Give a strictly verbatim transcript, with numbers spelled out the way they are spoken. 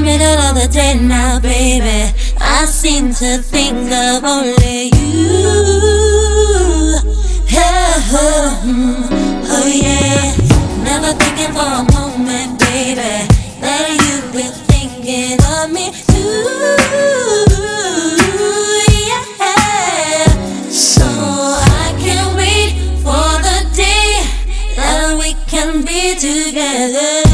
middle of the day now, baby, I seem to think of only you. Oh, oh yeah. Never thinking for a moment, baby, that you were thinking of me too. Yeah. So I can't wait for the day that we can be together.